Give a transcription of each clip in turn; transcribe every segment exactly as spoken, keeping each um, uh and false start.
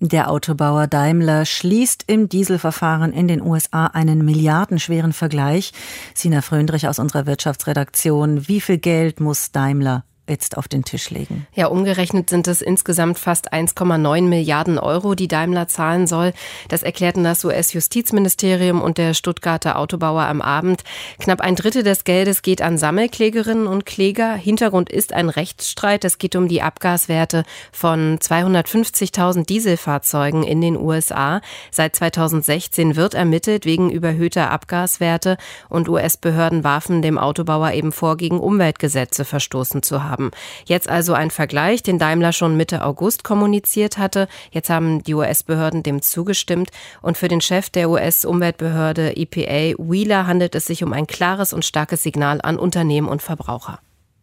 Der Autobauer Daimler schließt im Dieselverfahren in den U S A einen milliardenschweren Vergleich. Sina Fröndrich aus unserer Wirtschaftsredaktion. Wie viel Geld muss Daimler jetzt auf den Tisch legen? Ja, umgerechnet sind es insgesamt fast eins Komma neun Milliarden Euro, die Daimler zahlen soll. Das erklärten das U S-Justizministerium und der Stuttgarter Autobauer am Abend. Knapp ein Drittel des Geldes geht an Sammelklägerinnen und Kläger. Hintergrund ist ein Rechtsstreit. Es geht um die Abgaswerte von zweihundertfünfzigtausend Dieselfahrzeugen in den U S A. Seit zweitausendsechzehn wird ermittelt wegen überhöhter Abgaswerte und U S-Behörden warfen dem Autobauer eben vor, gegen Umweltgesetze verstoßen zu haben. Jetzt also ein Vergleich, den Daimler schon Mitte August kommuniziert hatte. Jetzt haben die U S-Behörden dem zugestimmt. Und für den Chef der U S-Umweltbehörde E P A, Wheeler, handelt es sich um ein klares und starkes Signal an Unternehmen und Verbraucher.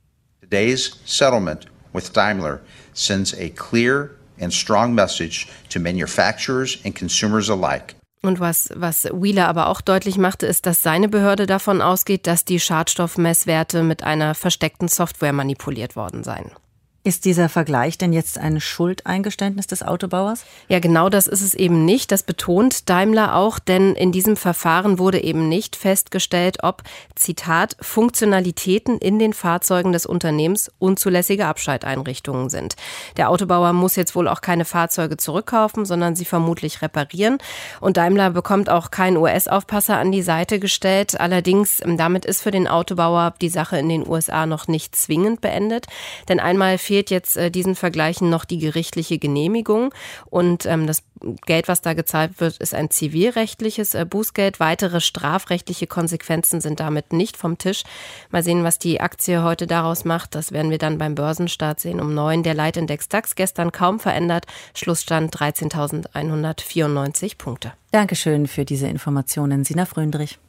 Today's settlement with Daimler sends a clear and strong message to manufacturers and consumers alike. Und was, was Wheeler aber auch deutlich machte, ist, dass seine Behörde davon ausgeht, dass die Schadstoffmesswerte mit einer versteckten Software manipuliert worden seien. Ist dieser Vergleich denn jetzt ein Schuldeingeständnis des Autobauers? Ja, genau das ist es eben nicht. Das betont Daimler auch, denn in diesem Verfahren wurde eben nicht festgestellt, ob, Zitat, Funktionalitäten in den Fahrzeugen des Unternehmens unzulässige Abschalteinrichtungen sind. Der Autobauer muss jetzt wohl auch keine Fahrzeuge zurückkaufen, sondern sie vermutlich reparieren. Und Daimler bekommt auch keinen U S-Aufpasser an die Seite gestellt. Allerdings, damit ist für den Autobauer die Sache in den U S A noch nicht zwingend beendet. Denn einmal fehlt jetzt äh, diesen Vergleichen noch die gerichtliche Genehmigung und ähm, das Geld, was da gezahlt wird, ist ein zivilrechtliches äh, Bußgeld. Weitere strafrechtliche Konsequenzen sind damit nicht vom Tisch. Mal sehen, was die Aktie heute daraus macht. Das werden wir dann beim Börsenstart sehen um neun. Der Leitindex DAX gestern kaum verändert. Schlussstand dreizehntausendeinhundertvierundneunzig Punkte. Dankeschön für diese Informationen, Sina Fröndrich.